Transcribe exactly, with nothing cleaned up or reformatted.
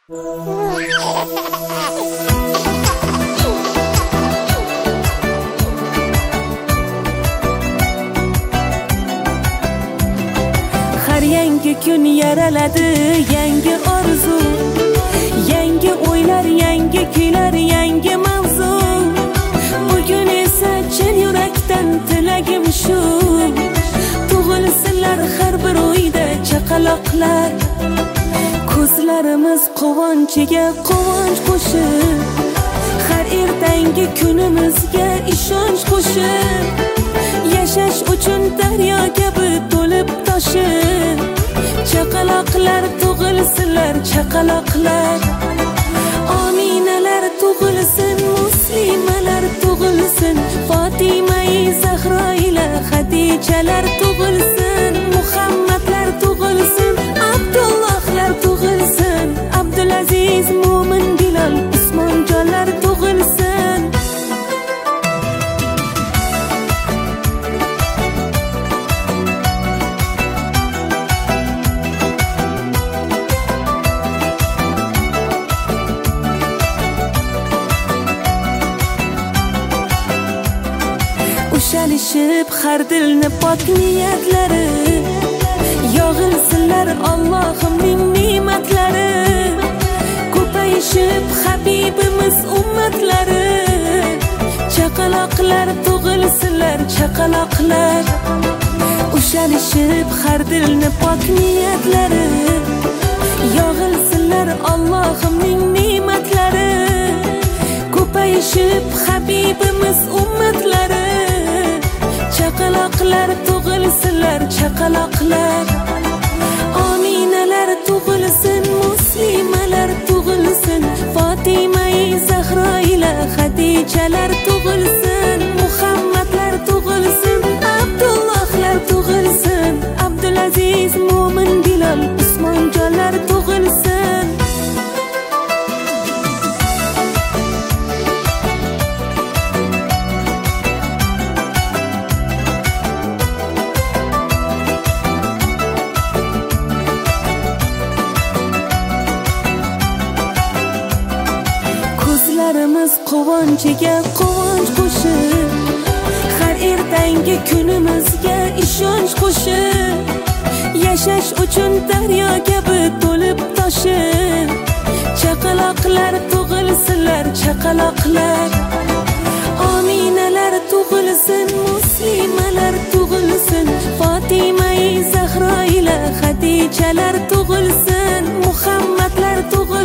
Har yangi kun yaraladi yangi orzu, yangi o'ylar, yangi kuylar, yangi mavzu. Bugun esa chin yurakdan tilagim shu, tug'ilsinlar har bir uyda chaqaloqlar. Ko'zlarimiz quvonchiga quvonch qo'shib, har ertangi kunimizga ishonch qo'shib, yashash uchun daryo kabi to'lib toshib, chaqaloqlar tug'ilsinlar, chaqaloqlar. Ominalar tug'ilsin, muslimalar tug'ilsin, Fotimai Zahro ila Xadijalar tug'ilsin, Muhammadlar tug'ilsin, Abdullohlar tug'ilsin, Abdulaziz, Mo'min, Bilol, Usmonjonlar tug'ilsin. Ushalishib har dilni pok niyatlari, yog'ilsinlar Allohimning ne'matlari. Ko'payishib Habibimiz ummatlari, chaqaloqlar tug'ilsinlar, chaqaloqlar. Ushalishib har dilni pok niyatlari, yog'ilsinlar Allohimning ne'matlari. Ko'payishib Habibimiz ummatlari, chaqaloqlar tug'ilsinlar, chaqaloqlar. Ominalar tug'ilsin, muslimalar tug'ilsin, Fotimai Zahro ila Xadijalar tug'ilsin, Muhammadlar tug'ilsin, Abdullohlar tug'ilsin, Abdulaziz, Mo'min, Bilol, Usmonjonlar tug'ilsin. Ko'zlarimiz quvonchiga quvonch qo'shib, har ertangi kunimizga ishonch qo'shib, yashash uchun daryo kabi to'lib toshib, chaqaloqlar tug'ilsinlar, chaqaloqlar. Ominalar tug'ilsin, muslimalar tug'ilsin, Fotimai Zahro ila Xadijalar tug'ilsin, Muhammadlar tug'ilsin,